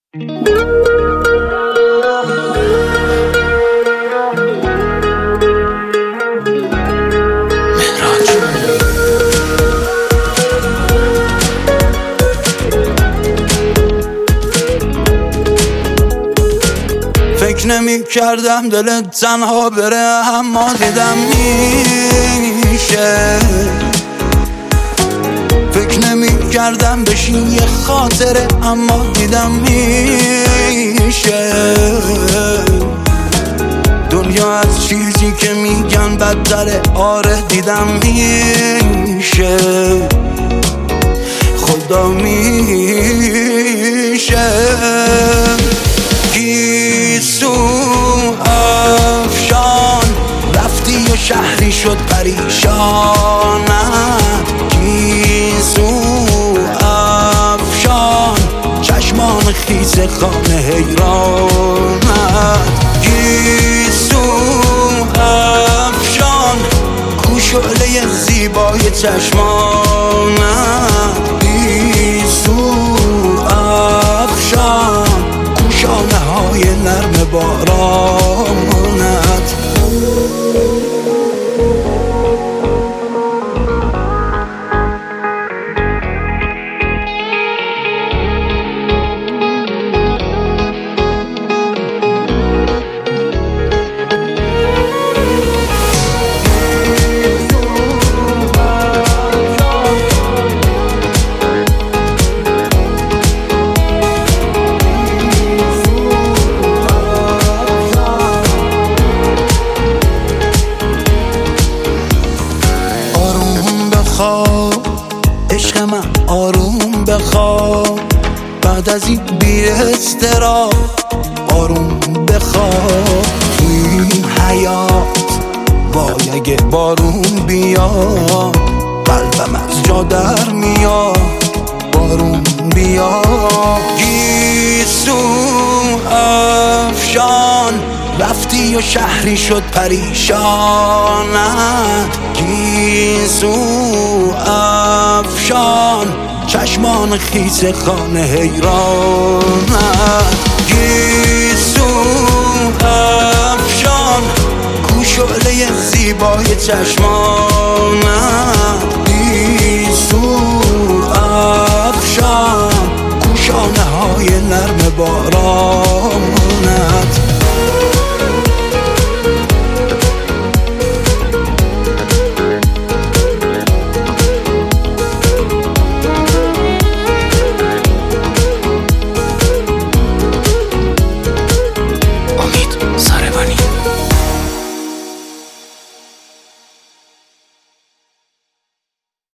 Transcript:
فکر نمی کردم دلت تنها بره، اما دیدم میشه. فکر نمی کردم بشین یه خاطره، اما دیدم میشه. دنیا از چیزی که میگن بدتره، آره دیدم میشه. خدا میشه. گیسو افشان رفتی و شهری شد پریشانم. گیسو افشان چشمان خیس خانه حیرانت. گیسو افشان کو شعله زیبای چشمانت. گیسو افشان شانه های نرم بارانت. عشق من آروم بخواب، بعد از این بی اضطراب آروم بخواب. توی این حیات وای اگه بارون بیاد، قلبم از جا در میاد. بارون بیاد. گیسو افشان رفتی و شهری شد پریشانت. گیسو افشان چشمان خیس خانه حیرانت. گیسو افشان کو شعله زیبای چشمانت. گیسو افشان کو شانه های نرم باران.